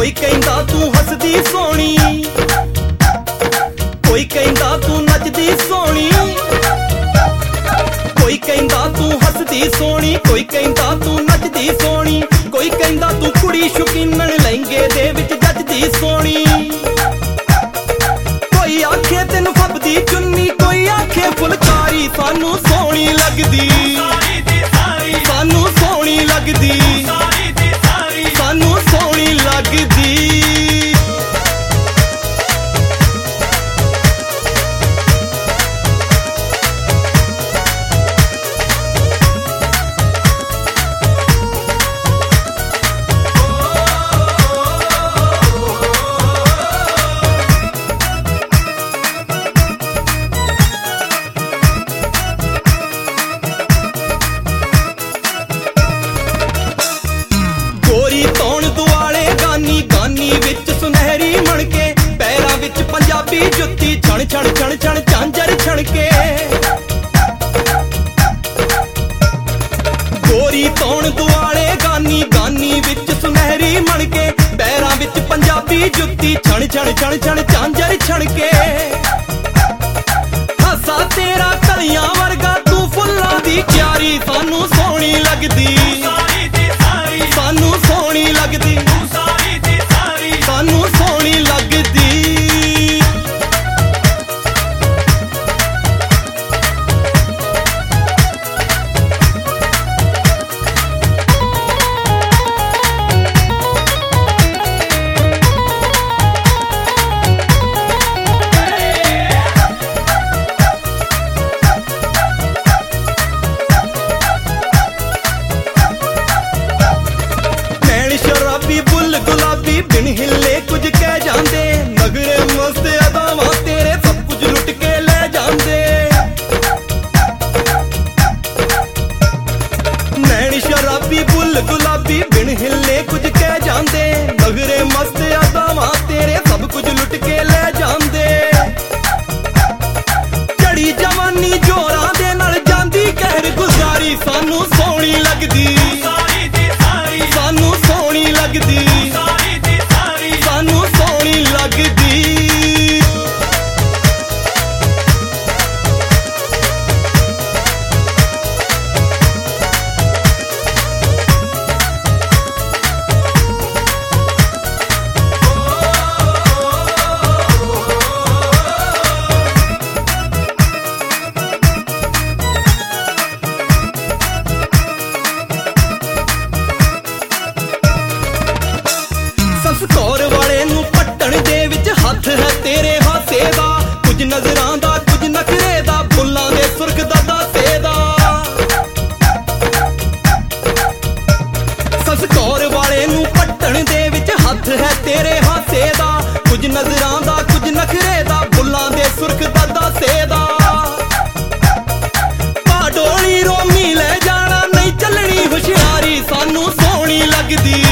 कोई कहंदा तू हसदी सोहनी, कोई कहंदा तू नचदी सोहनी, कोई कहंदा तू हसदी सोहनी, कोई कहंदा तू नचदी सोहनी, कोई कहंदा तू कुड़ी शौकीनन लहंगे दे विच जचदी सोहनी। कोई आखे तैनूं फबदी चुन्नी, कोई आखे फुलकारी सानू सोहनी लगदी, सानू सोहनी लगदी, सानू सोहनी लगदी। पंजाबी जुत्ती छण छण छण छण झांझर छणके, गोरी तौण दुआले गानी गानी विच सुनहरी मणके, पैरां विच पंजाबी जुत्ती छण छण छण छण झांझर छणके। हासा तेरा कलियां वर्गा तू फुल्लां दी क्यारी सानू सोहनी लगदी, सानू सोहनी लगदी, सानू सोहनी लगदी। बुल गुलाबी बिन हिले कुछ कह जांदे, नगरे मस्त अदावां तेरे सब कुछ लुट के ले जांदे। नैन शराबी बुल गुलाबी बिन हिले कुछ कह जांदे, नगरे मस्त अदावां तेरे सब कुछ लुट के ले जांदे। चढ़ी जवानी जोरां दे नाल जांदी कहर गुजारी सानू सोहनी लगदी, सानू सोहनी लगदी, सानू सोहनी लगदी। संस्कार वाले नूं पट्टण दे विच हथ है तेरे हासे दा, कुछ नजरां दा कुछ नखरे दा, फुल्लां दे सुर्ख दा दासे दा। संस्कार वाले नूं पट्टण दे विच हथ है तेरे हासे दा, कुछ नजरां दा कुछ नखरे दा, फुल्लां दे सुर्ख दा दासे दा। पाडोली रोमी ले जाना नहीं चलनी हुशियारी सानू सोहनी लगदी,